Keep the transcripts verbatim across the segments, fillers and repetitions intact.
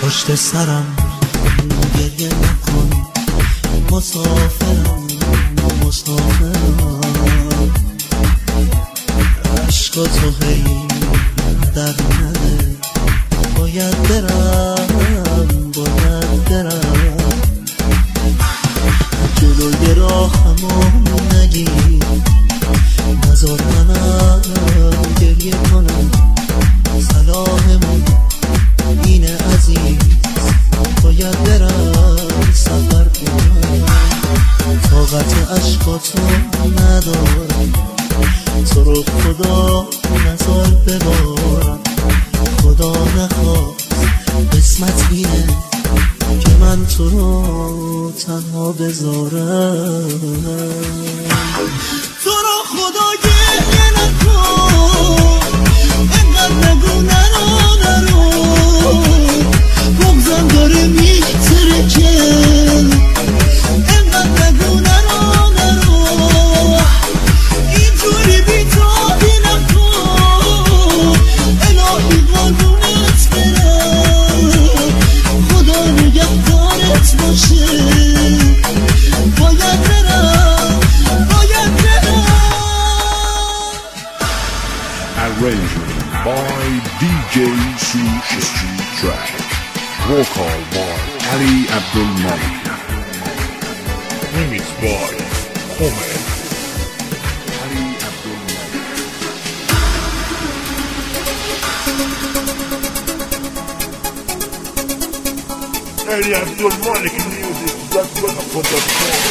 پشت سرم گریه نکن، مسافرم مسافرم. عشقا تو هی در نده، باید برم باید برم. جلوی راهمو نگیر، نذار منم گریه کنم. سلاممون اینه عزیز، باید برم سفر کنم. طاقت عشقاتو ندارم، تو رو خدا نذار ببارم. خدا نخواست قسمت اینه که من تو رو تنها بذارم. تو رو خدا گریه نکن، اینقدر نگو نرو نرو. بغضم داره میترکه، اینقدر نگو نرو نرو. اینجوری بی‌تابی نکن، الهی قربونت برم. خدا نگهدارت باشه، باید برم باید برم. Arrangement by D J Sush Street Track. Vocal by Ali Abdul Malik. Remix by Homer. Ali Abdul Malik. Ali Abdul Malik music. That's what I put up for.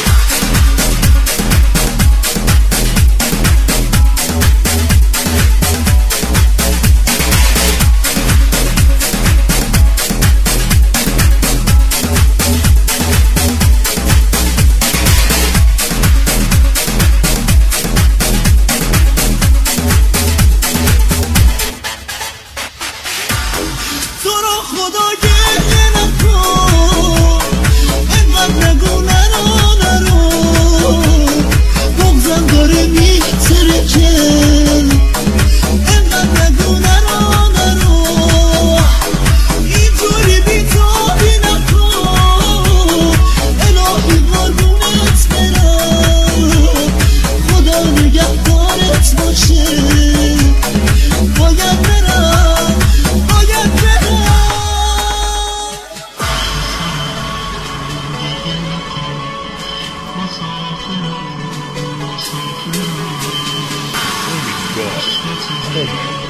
مسافرم مسافرم.